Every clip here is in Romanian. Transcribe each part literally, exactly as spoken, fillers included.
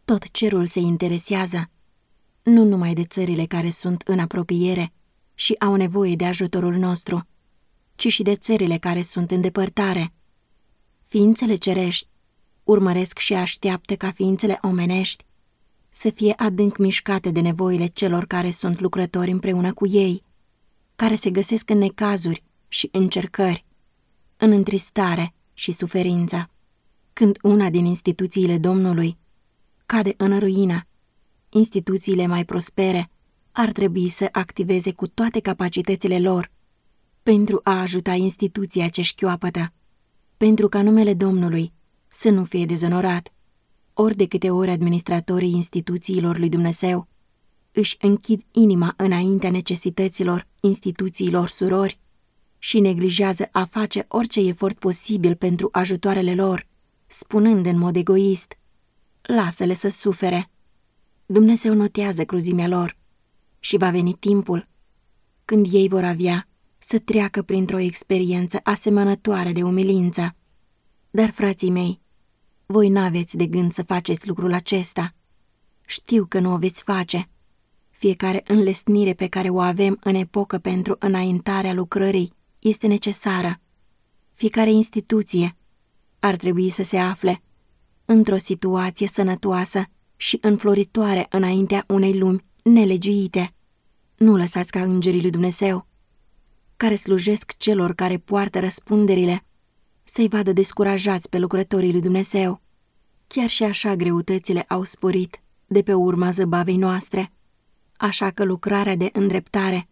Tot cerul se interesează, nu numai de țările care sunt în apropiere și au nevoie de ajutorul nostru, ci și de țările care sunt în depărtare. Ființele cerești urmăresc și așteaptă ca ființele omenești să fie adânc mișcate de nevoile celor care sunt lucrători împreună cu ei, care se găsesc în necazuri și încercări, în întristare și suferință. Când una din instituțiile Domnului cade în ruină, instituțiile mai prospere ar trebui să activeze cu toate capacitățile lor pentru a ajuta instituția ce șchioapătă, pentru ca numele Domnului să nu fie dezonorat. Ori de câte ori administratorii instituțiilor lui Dumnezeu își închid inima înaintea necesităților instituțiilor surori și neglijează a face orice efort posibil pentru ajutoarele lor, spunând în mod egoist, lasă-le să sufere. Dumnezeu notează cruzimea lor și va veni timpul când ei vor avea să treacă printr-o experiență asemănătoare de umilință. Dar, frații mei, voi n-aveți de gând să faceți lucrul acesta. Știu că nu o veți face. Fiecare înlesnire pe care o avem în epocă pentru înaintarea lucrării este necesară. Fiecare instituție ar trebui să se afle într-o situație sănătoasă și înfloritoare înaintea unei lumi nelegiuite. Nu lăsați ca îngerii lui Dumnezeu, care slujesc celor care poartă răspunderile, să-i vadă descurajați pe lucrătorii lui Dumnezeu. Chiar și așa greutățile au sporit de pe urma zăbavei noastre, așa că lucrarea de îndreptare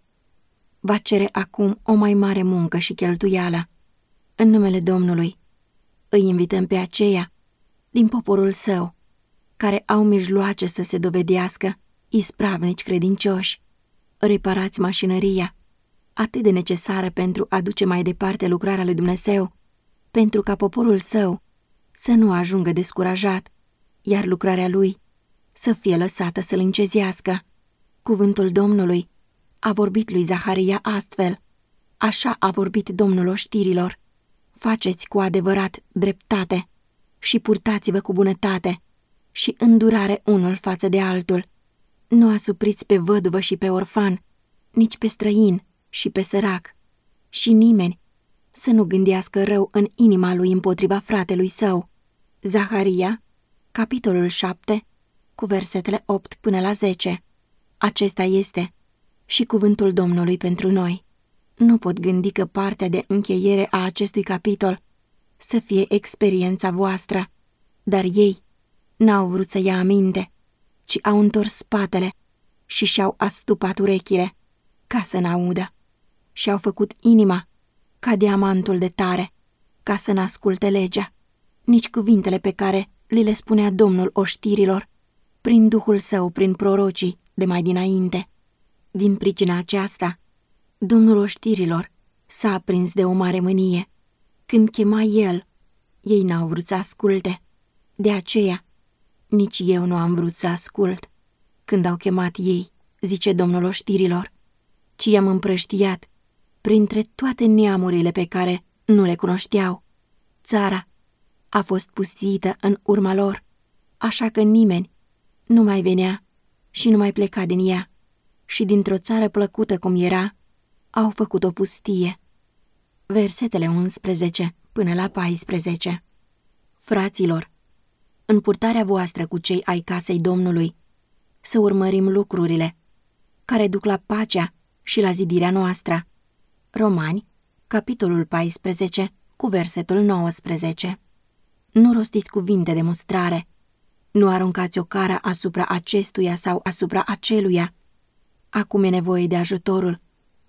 va cere acum o mai mare muncă și cheltuială. În numele Domnului îi invităm pe aceia din poporul său, care au mijloace să se dovedească ispravnici credincioși. Reparați mașinăria, atât de necesară pentru a duce mai departe lucrarea lui Dumnezeu, pentru ca poporul său să nu ajungă descurajat, iar lucrarea lui să fie lăsată să-l încezească. Cuvântul Domnului a vorbit lui Zaharia astfel: așa a vorbit Domnul oștirilor, faceți cu adevărat dreptate și purtați-vă cu bunătate și îndurare unul față de altul. Nu asupriți pe văduvă și pe orfan, nici pe străin și pe sărac, și nimeni să nu gândească rău în inima lui împotriva fratelui său. Zaharia, capitolul șapte, cu versetele opt până la zece. Acesta este și cuvântul Domnului pentru noi. Nu pot gândi că partea de încheiere a acestui capitol să fie experiența voastră, dar ei n-au vrut să ia aminte, ci au întors spatele și și-au astupat urechile ca să n-audă și-au făcut inima ca diamantul de tare, ca să n-asculte legea, nici cuvintele pe care li le spunea Domnul oștirilor prin Duhul Său, prin prorocii de mai dinainte. Din pricina aceasta, Domnul oștirilor s-a aprins de o mare mânie. Când chema El, ei n-au vrut să asculte. De aceea, nici eu nu am vrut să ascult când au chemat ei, zice Domnul oștirilor, ci i-am împrăștiat printre toate neamurile pe care nu le cunoșteau. Țara a fost pustiită în urma lor, așa că nimeni nu mai venea și nu mai pleca din ea, și dintr-o țară plăcută cum era, au făcut o pustie. Versetele unsprezece până la paisprezece. Fraților, în purtarea voastră cu cei ai casei Domnului, să urmărim lucrurile care duc la pacea și la zidirea noastră. Romani, capitolul paisprezece, cu versetul nouăsprezece. Nu rostiți cuvinte de mustrare, nu aruncați o cară asupra acestuia sau asupra aceluia. Acum e nevoie de ajutorul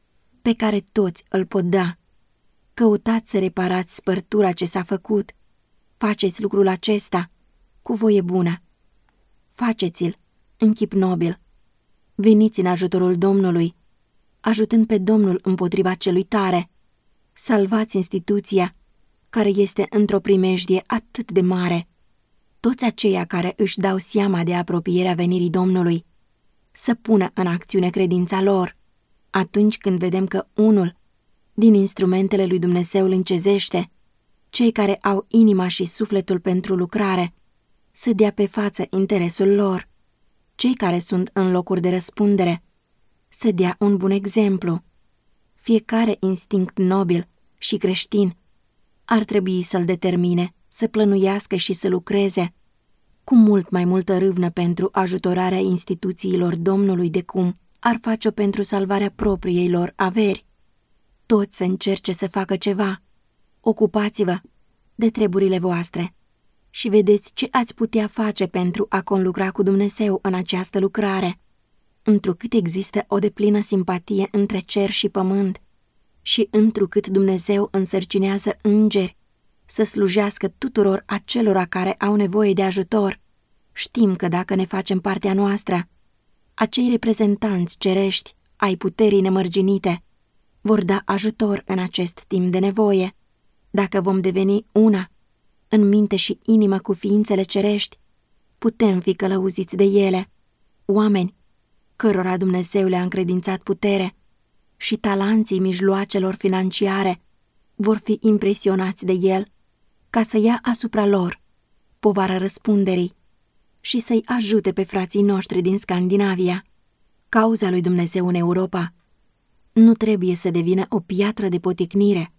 pe care toți îl pot da. Căutați să reparați spărtura ce s-a făcut. Faceți lucrul acesta cu voie bună. Faceți-l în chip nobil. Veniți în ajutorul Domnului, ajutând pe Domnul împotriva celui tare. Salvați instituția care este într-o primejdie atât de mare. Toți aceia care își dau seama de apropierea venirii Domnului să pună în acțiune credința lor. Atunci când vedem că unul din instrumentele lui Dumnezeu îl încezește, cei care au inima și sufletul pentru lucrare să dea pe față interesul lor. Cei care sunt în locuri de răspundere să dea un bun exemplu. Fiecare instinct nobil și creștin ar trebui să-l determine să plănuiască și să lucreze cu mult mai multă râvnă pentru ajutorarea instituțiilor Domnului de cum ar face-o pentru salvarea propriei lor averi. Toți să încerce să facă ceva. Ocupați-vă de treburile voastre și vedeți ce ați putea face pentru a conlucra cu Dumnezeu în această lucrare, întrucât există o deplină simpatie între cer și pământ și întrucât Dumnezeu însărcinează îngeri să slujească tuturor acelora care au nevoie de ajutor. Știm că dacă ne facem partea noastră, acei reprezentanți cerești ai puterii nemărginite vor da ajutor în acest timp de nevoie. Dacă vom deveni una, în minte și inimă cu ființele cerești, putem fi călăuziți de ele, oameni cărora Dumnezeu le-a încredințat putere și talanții mijloacelor financiare vor fi impresionați de el ca să ia asupra lor povara răspunderii și să-i ajute pe frații noștri din Scandinavia. Cauza lui Dumnezeu în Europa nu trebuie să devină o piatră de poticnire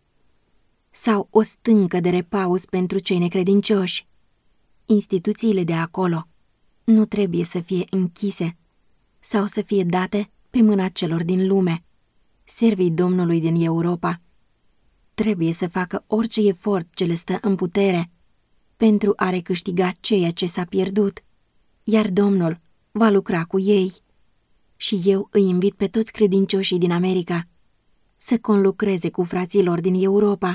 sau o stâncă de repaus pentru cei necredincioși. Instituțiile de acolo nu trebuie să fie închise sau să fie date pe mâna celor din lume. Servii Domnului din Europa trebuie să facă orice efort ce le stă în putere pentru a recâștiga ceea ce s-a pierdut, iar Domnul va lucra cu ei. Și eu îi invit pe toți credincioșii din America să conlucreze cu frații lor din Europa.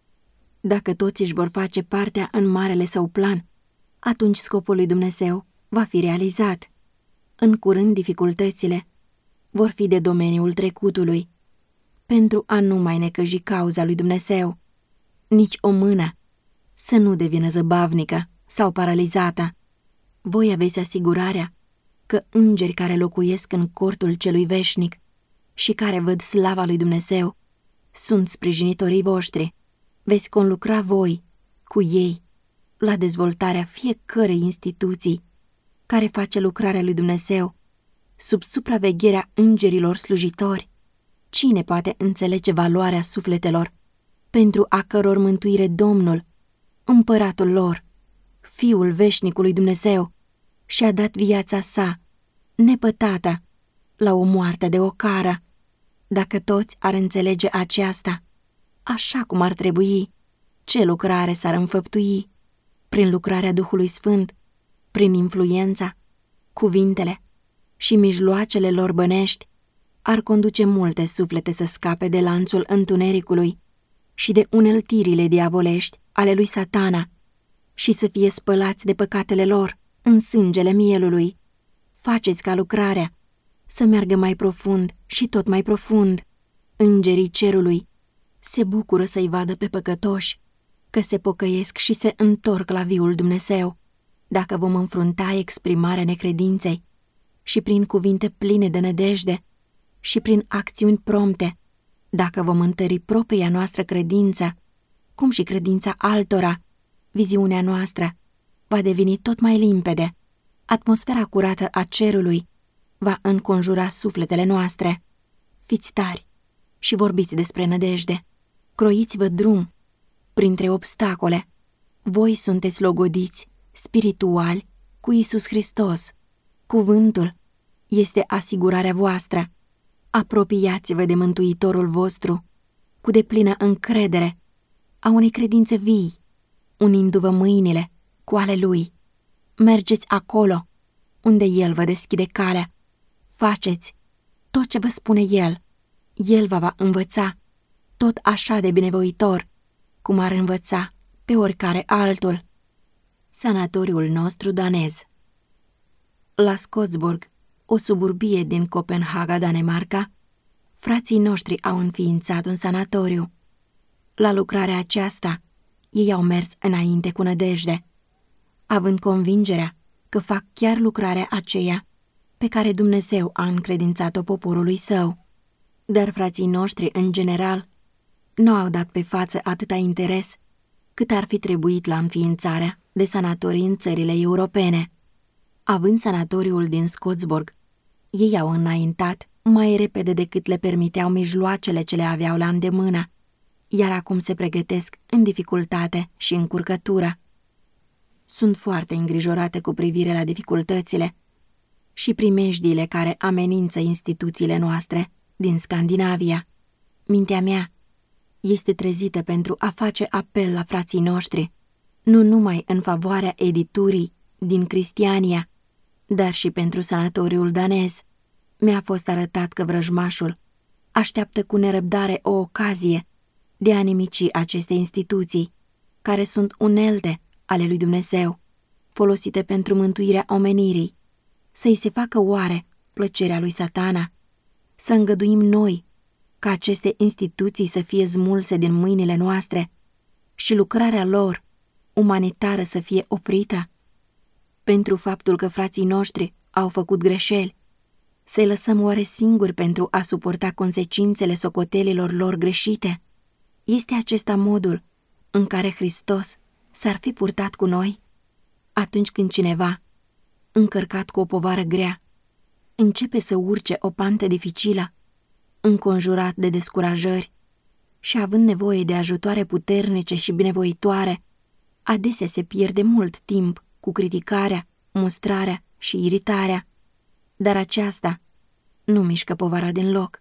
Dacă toți își vor face partea în marele său plan, atunci scopul lui Dumnezeu va fi realizat. În curând dificultățile vor fi de domeniul trecutului, pentru a nu mai necăji cauza lui Dumnezeu. Nici o mână să nu devină zăbavnică sau paralizată. Voi aveți asigurarea că îngeri care locuiesc în cortul celui veșnic și care văd slava lui Dumnezeu sunt sprijinitorii voștri. Veți conlucra voi cu ei la dezvoltarea fiecărei instituții care face lucrarea lui Dumnezeu sub supravegherea îngerilor slujitori. Cine poate înțelege valoarea sufletelor pentru a căror mântuire Domnul, împăratul lor, Fiul veșnicului Dumnezeu, și-a dat viața sa nepătată la o moarte de ocară? Dacă toți ar înțelege aceasta, așa cum ar trebui, ce lucrare s-ar înfăptui? Prin lucrarea Duhului Sfânt, prin influența, cuvintele și mijloacele lor bănești, ar conduce multe suflete să scape de lanțul întunericului și de uneltirile diavolești ale lui Satana și să fie spălați de păcatele lor în sângele mielului. Faceți ca lucrarea să meargă mai profund și tot mai profund. Îngerii cerului se bucură să-i vadă pe păcătoși că se pocăiesc și se întorc la viul Dumnezeu. Dacă vom înfrunta exprimarea necredinței și prin cuvinte pline de nădejde și prin acțiuni prompte, dacă vom întări propria noastră credință, cum și credința altora, viziunea noastră va deveni tot mai limpede. Atmosfera curată a cerului va înconjura sufletele noastre. Fiți tari și vorbiți despre nădejde. Croiți-vă drum printre obstacole. Voi sunteți logodiți, spirituali, cu Iisus Hristos. Cuvântul este asigurarea voastră. Apropiați-vă de Mântuitorul vostru cu deplină încredere a unei credințe vii, unindu-vă mâinile cu ale Lui. Mergeți acolo unde El vă deschide calea. Faceți tot ce vă spune El. El vă va învăța tot așa de binevoitor cum ar învăța pe oricare altul. Sanatoriul nostru danez. La Skodsborg, o suburbie din Copenhaga, Danemarca, frații noștri au înființat un sanatoriu. La lucrarea aceasta, ei au mers înainte cu nădejde, având convingerea că fac chiar lucrarea aceea pe care Dumnezeu a încredințat-o poporului său. Dar frații noștri, în general, nu au dat pe față atâta interes cât ar fi trebuit la înființarea de sanatorii în țările europene. Având sanatoriul din Scottsburg, ei au înaintat mai repede decât le permiteau mijloacele ce le aveau la îndemână, iar acum se pregătesc în dificultate și încurcătură. Sunt foarte îngrijorate cu privire la dificultățile și primejdiile care amenință instituțiile noastre din Scandinavia. Mintea mea este trezită pentru a face apel la frații noștri, nu numai în favoarea editurii din Cristiania, dar și pentru sanatoriul danez. Mi-a fost arătat că vrăjmașul așteaptă cu nerăbdare o ocazie de a nimici aceste instituții, care sunt unelte ale lui Dumnezeu, folosite pentru mântuirea omenirii. Să-i se facă oare plăcerea lui Satana? Să îngăduim noi ca aceste instituții să fie smulse din mâinile noastre și lucrarea lor umanitară să fie oprită? Pentru faptul că frații noștri au făcut greșeli, să-i lăsăm oare singuri pentru a suporta consecințele socotelilor lor greșite? Este acesta modul în care Hristos s-ar fi purtat cu noi? Atunci când cineva, încărcat cu o povară grea, începe să urce o pantă dificilă, înconjurat de descurajări și având nevoie de ajutoare puternice și binevoitoare, adesea se pierde mult timp cu criticarea, mustrarea și iritarea, dar aceasta nu mișcă povara din loc.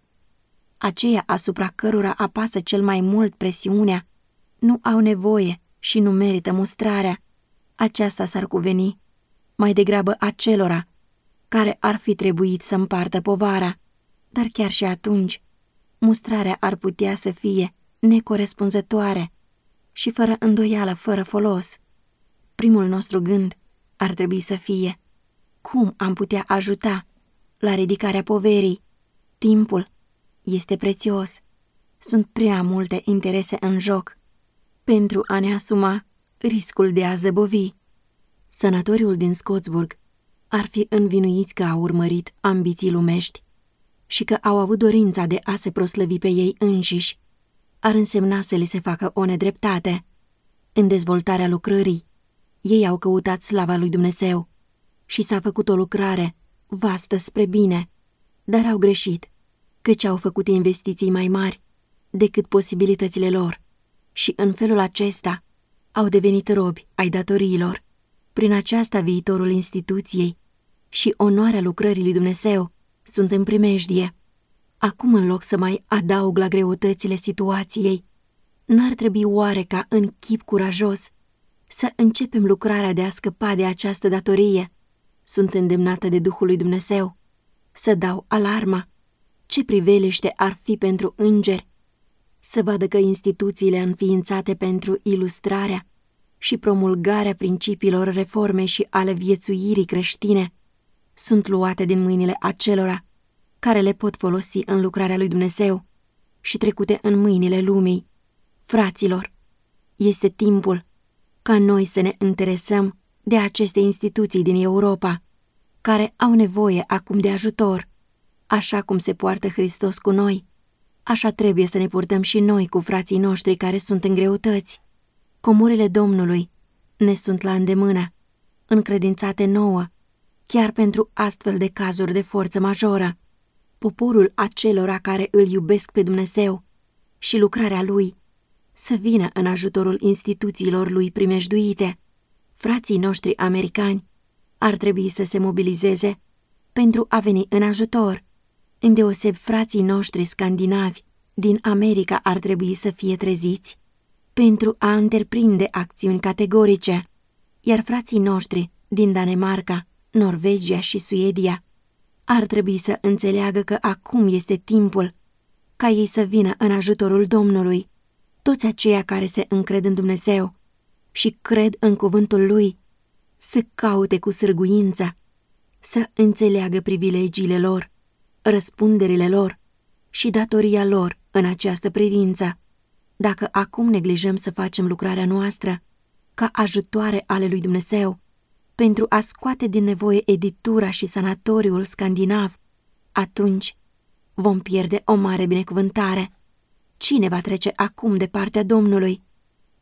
Aceia asupra cărora apasă cel mai mult presiunea nu au nevoie și nu merită mustrarea. Aceasta s-ar cuveni mai degrabă acelora care ar fi trebuit să împartă povara, dar chiar și atunci mustrarea ar putea să fie necorespunzătoare și fără îndoială fără folos. Primul nostru gând ar trebui să fie: cum am putea ajuta la ridicarea poverii? Timpul este prețios. Sunt prea multe interese în joc pentru a ne asuma riscul de a zăbovi. Sanatoriul din Scottsburg ar fi învinuiți că au urmărit ambiții lumești și că au avut dorința de a se proslăvi pe ei înșiși. Ar însemna să li se facă o nedreptate. În dezvoltarea lucrării, ei au căutat slava lui Dumnezeu și s-a făcut o lucrare vastă spre bine, dar au greșit, căci au făcut investiții mai mari decât posibilitățile lor și în felul acesta au devenit robi ai datoriilor. Prin aceasta viitorul instituției și onoarea lucrării lui Dumnezeu sunt în primejdie. Acum, în loc să mai adaug la greutățile situației, n-ar trebui oare ca în chip curajos să începem lucrarea de a scăpa de această datorie? Sunt îndemnată de Duhul lui Dumnezeu să dau alarma. Ce priveliște ar fi pentru îngeri să vadă că instituțiile înființate pentru ilustrarea și promulgarea principiilor reformei și ale viețuirii creștine sunt luate din mâinile acelora care le pot folosi în lucrarea lui Dumnezeu și trecute în mâinile lumii. Fraților, este timpul ca noi să ne interesăm de aceste instituții din Europa, care au nevoie acum de ajutor. Așa cum se poartă Hristos cu noi, așa trebuie să ne purtăm și noi cu frații noștri care sunt în greutăți. Comorile Domnului ne sunt la îndemână, încredințate nouă, chiar pentru astfel de cazuri de forță majoră. Poporul acelora care îl iubesc pe Dumnezeu și lucrarea Lui să vină în ajutorul instituțiilor Lui primejduite. Frații noștri americani ar trebui să se mobilizeze pentru a veni în ajutor. Îndeoseb frații noștri scandinavi din America ar trebui să fie treziți pentru a întreprinde acțiuni categorice, iar frații noștri din Danemarca, Norvegia și Suedia ar trebui să înțeleagă că acum este timpul ca ei să vină în ajutorul Domnului. Toți aceia care se încred în Dumnezeu și cred în cuvântul Lui să caute cu sârguință, să înțeleagă privilegiile lor, răspunderile lor și datoria lor în această privință. Dacă acum neglijăm să facem lucrarea noastră ca ajutoare ale lui Dumnezeu pentru a scoate din nevoie editura și sanatoriul scandinav, atunci vom pierde o mare binecuvântare. Cine va trece acum de partea Domnului?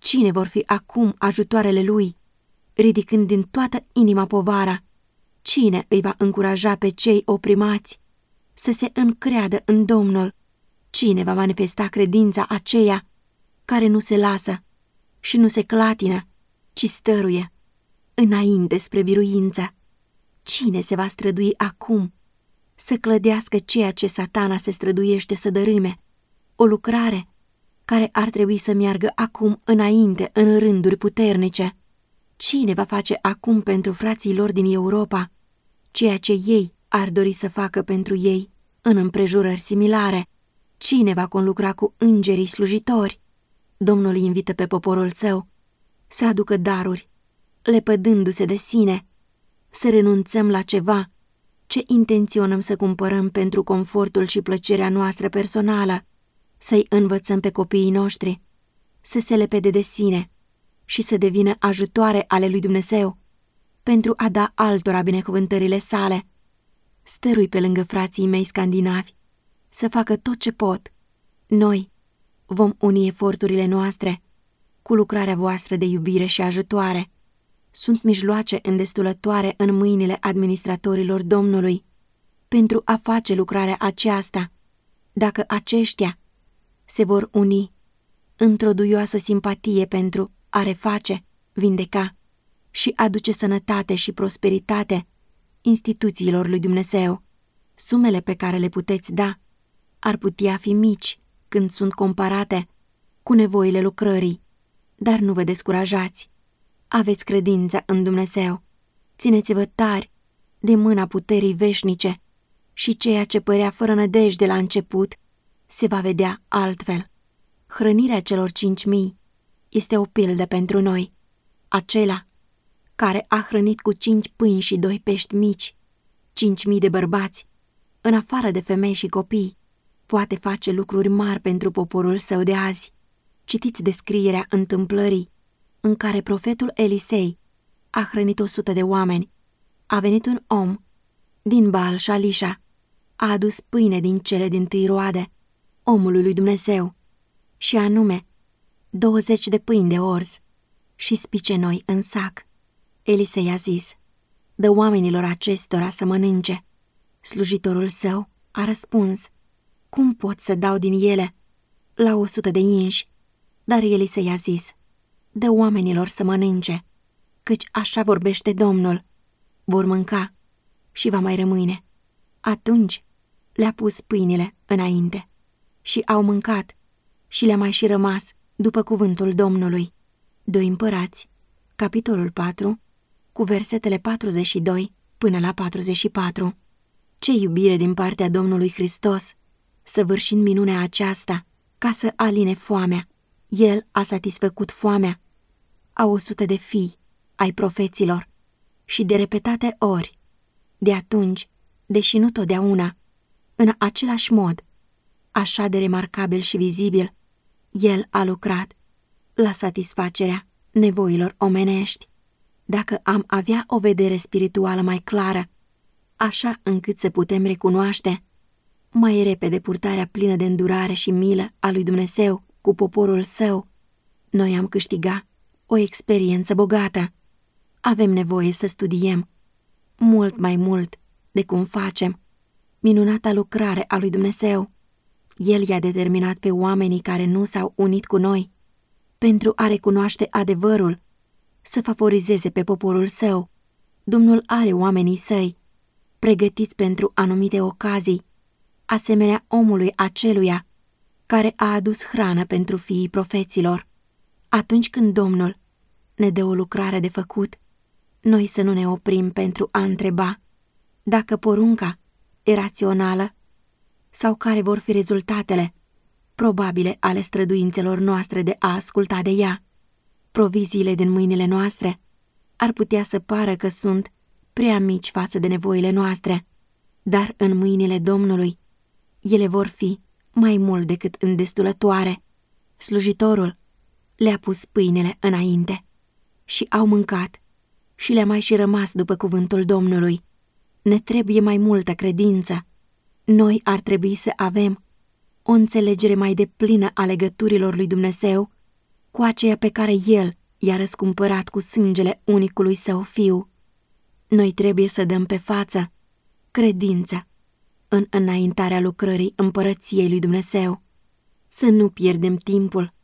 Cine vor fi acum ajutoarele lui, ridicând din toată inima povara? Cine îi va încuraja pe cei oprimați să se încreadă în Domnul? Cine va manifesta credința aceea care nu se lasă și nu se clatină, ci stăruie înainte spre biruință? Cine se va strădui acum să clădească ceea ce Satana se străduiește să dărâme? O lucrare care ar trebui să meargă acum înainte în rânduri puternice. Cine va face acum pentru frații lor din Europa ceea ce ei ar dori să facă pentru ei în împrejurări similare? Cine va conlucra cu îngerii slujitori? Domnul îi invită pe poporul său să aducă daruri, lepădându-se de sine, să renunțăm la ceva ce intenționăm să cumpărăm pentru confortul și plăcerea noastră personală, să-i învățăm pe copiii noștri să se lepede de sine și să devină ajutoare ale lui Dumnezeu pentru a da altora binecuvântările sale. Stărui pe lângă frații mei scandinavi să facă tot ce pot. Noi vom uni eforturile noastre cu lucrarea voastră de iubire și ajutoare. Sunt mijloace îndestulătoare în mâinile administratorilor Domnului pentru a face lucrarea aceasta, dacă aceștia se vor uni într-o duioasă simpatie pentru a reface, vindeca și aduce sănătate și prosperitate instituțiilor lui Dumnezeu. Sumele pe care le puteți da ar putea fi mici când sunt comparate cu nevoile lucrării, dar nu vă descurajați. Aveți credință în Dumnezeu. Țineți-vă tari de mâna puterii veșnice și ceea ce părea fără nădejde la început se va vedea altfel. Hrănirea celor cinci mii este o pildă pentru noi. Acela care a hrănit cu cinci pâini și doi pești mici cinci mii de bărbați, în afară de femei și copii, poate face lucruri mari pentru poporul său de azi. Citiți descrierea întâmplării în care profetul Elisei a hrănit o sută de oameni. A venit un om din Baal Shalisha, a adus pâine din cele dintâi roade omului lui Dumnezeu, și anume douăzeci de pâini de orz și spice noi în sac. Elisei a zis: dă oamenilor acestora să mănânce. Slujitorul său a răspuns: cum pot să dau din ele la o sută de inși? Dar Elisei a zis: dă oamenilor să mănânce, căci așa vorbește Domnul, vor mânca și va mai rămâne. Atunci le-a pus pâinile înainte și au mâncat și le-a mai și rămas după cuvântul Domnului. doi Împărați, capitolul patru, cu versetele patruzeci și doi până la patruzeci și patru. Ce iubire din partea Domnului Hristos, săvârșind minunea aceasta ca să aline foamea. El a satisfăcut foamea a o sută de fii ai profeților și de repetate ori. De atunci, deși nu totdeauna, în același mod, așa de remarcabil și vizibil, el a lucrat la satisfacerea nevoilor omenești. Dacă am avea o vedere spirituală mai clară, așa încât să putem recunoaște mai repede purtarea plină de îndurare și milă a lui Dumnezeu cu poporul său, noi am câștigat o experiență bogată. Avem nevoie să studiem mult mai mult de cum facem minunata lucrare a lui Dumnezeu. El i-a determinat pe oamenii care nu s-au unit cu noi pentru a recunoaște adevărul să favorizeze pe poporul său. Domnul are oamenii săi pregătiți pentru anumite ocazii, asemenea omului aceluia care a adus hrană pentru fiii profeților. Atunci când Domnul ne dă o lucrare de făcut, noi să nu ne oprim pentru a întreba dacă porunca e rațională sau care vor fi rezultatele probabile ale străduințelor noastre de a asculta de ea. Proviziile din mâinile noastre ar putea să pară că sunt prea mici față de nevoile noastre, dar în mâinile Domnului ele vor fi mai mult decât îndestulătoare. Slujitorul le-a pus pâinele înainte și au mâncat și le-a mai și rămas după cuvântul Domnului. Ne trebuie mai multă credință. Noi ar trebui să avem o înțelegere mai deplină a legăturilor lui Dumnezeu cu aceea pe care El i-a răscumpărat cu sângele unicului Său Fiu. Noi trebuie să dăm pe față credința în înaintarea lucrării împărăției lui Dumnezeu, să nu pierdem timpul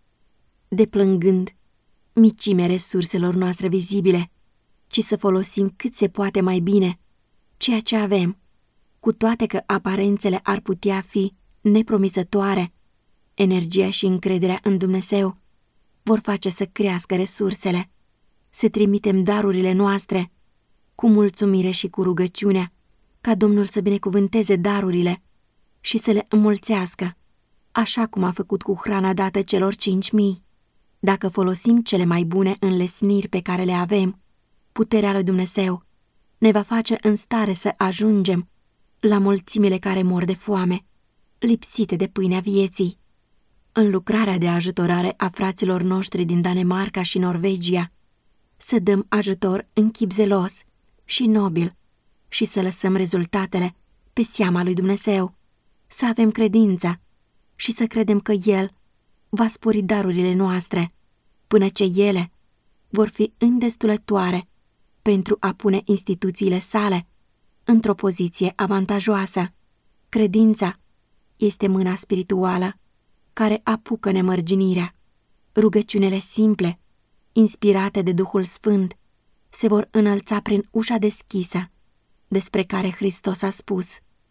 deplângând micimea resurselor noastre vizibile, ci să folosim cât se poate mai bine ceea ce avem, cu toate că aparențele ar putea fi nepromițătoare. Energia și încrederea în Dumnezeu vor face să crească resursele, să trimitem darurile noastre cu mulțumire și cu rugăciunea, ca Domnul să binecuvânteze darurile și să le înmulțească, așa cum a făcut cu hrana dată celor cinci mii. Dacă folosim cele mai bune înlesniri pe care le avem, puterea lui Dumnezeu ne va face în stare să ajungem la mulțimile care mor de foame, lipsite de pâinea vieții. În lucrarea de ajutorare a fraților noștri din Danemarca și Norvegia, să dăm ajutor în chip zelos și nobil și să lăsăm rezultatele pe seama lui Dumnezeu, să avem credința și să credem că El va spori darurile noastre, până ce ele vor fi îndestulătoare pentru a pune instituțiile sale într-o poziție avantajoasă. Credința este mâna spirituală care apucă nemărginirea. Rugăciunile simple, inspirate de Duhul Sfânt, se vor înălța prin ușa deschisă, despre care Hristos a spus: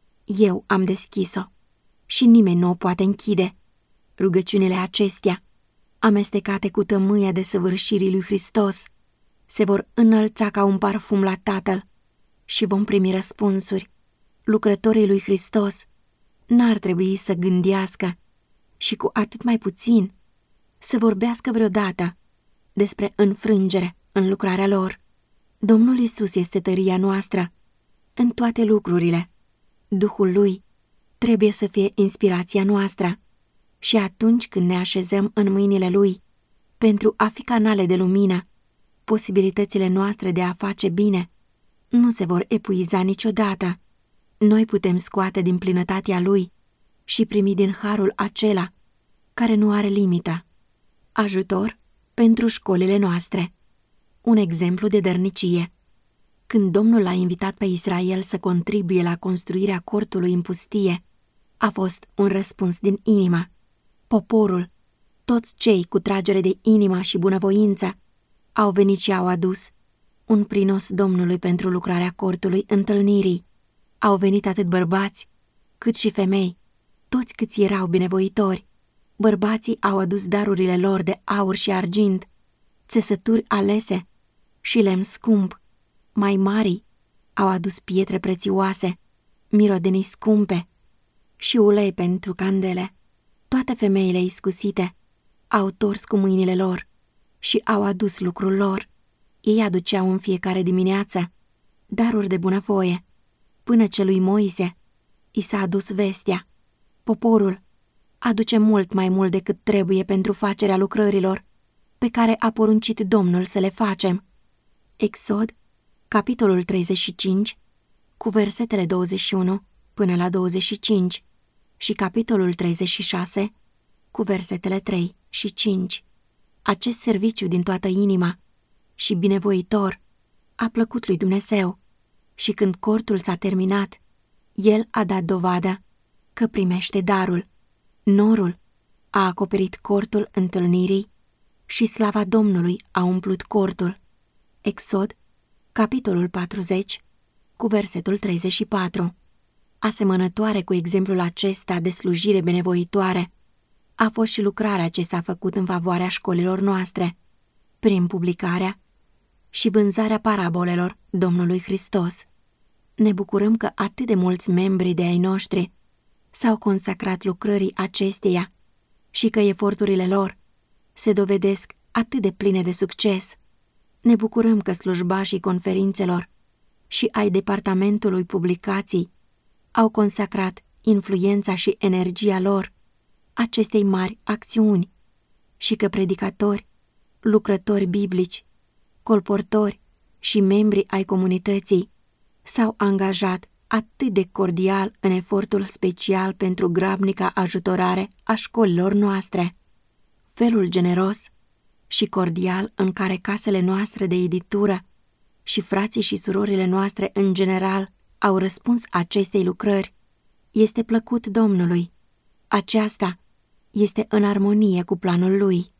Eu am deschis-o și nimeni nu o poate închide. Rugăciunile acestea, amestecate cu tămâia desăvârșirii lui Hristos, se vor înălța ca un parfum la Tatăl și vom primi răspunsuri. Lucrătorii lui Hristos n-ar trebui să gândească și cu atât mai puțin să vorbească vreodată despre înfrângere în lucrarea lor. Domnul Iisus este tăria noastră în toate lucrurile. Duhul Lui trebuie să fie inspirația noastră și atunci când ne așezăm în mâinile Lui pentru a fi canale de lumină, posibilitățile noastre de a face bine nu se vor epuiza niciodată. Noi putem scoate din plinătatea Lui și primi din harul acela care nu are limită. Ajutor pentru școlile noastre. Un exemplu de dărnicie. Când Domnul l-a invitat pe Israel să contribuie la construirea cortului în pustie, a fost un răspuns din inimă. Poporul, toți cei cu tragere de inimă și bunăvoință, au venit și au adus un prinos Domnului pentru lucrarea cortului întâlnirii. Au venit atât bărbați cât și femei, toți câți erau binevoitori. Bărbații au adus darurile lor de aur și argint, țesături alese și lemn scump. Mai mari au adus pietre prețioase, mirodenii scumpe și ulei pentru candele. Toate femeile iscusite au tors cu mâinile lor și au adus lucrul lor. Ei aduceau în fiecare dimineață daruri de bunăvoie, până ce lui Moise i s-a adus vestea: poporul aduce mult mai mult decât trebuie pentru facerea lucrărilor pe care a poruncit Domnul să le facem. Exod, capitolul treizeci și cinci, cu versetele douăzeci și unu până la douăzeci și cinci și capitolul treizeci și șase, cu versetele trei și cinci. Acest serviciu din toată inima și binevoitor a plăcut lui Dumnezeu și când cortul s-a terminat, El a dat dovadă că primește darul. Norul a acoperit cortul întâlnirii și slava Domnului a umplut cortul. Exod, capitolul patruzeci, cu versetul treizeci și patru. Asemănătoare cu exemplul acesta de slujire binevoitoare, a fost și lucrarea ce s-a făcut în favoarea școlilor noastre, prin publicarea și vânzarea parabolelor Domnului Hristos. Ne bucurăm că atât de mulți membri de ai noștri s-au consacrat lucrării acesteia și că eforturile lor se dovedesc atât de pline de succes. Ne bucurăm că slujbașii conferințelor și ai departamentului publicații au consacrat influența și energia lor acestei mari acțiuni și că predicatori, lucrători biblici, colportori și membri ai comunității s-au angajat atât de cordial în efortul special pentru grabnica ajutorare a școlilor noastre. Felul generos și cordial în care casele noastre de editură și frații și surorile noastre în general au răspuns acestei lucrări este plăcut Domnului. Aceasta este în armonie cu planul Lui.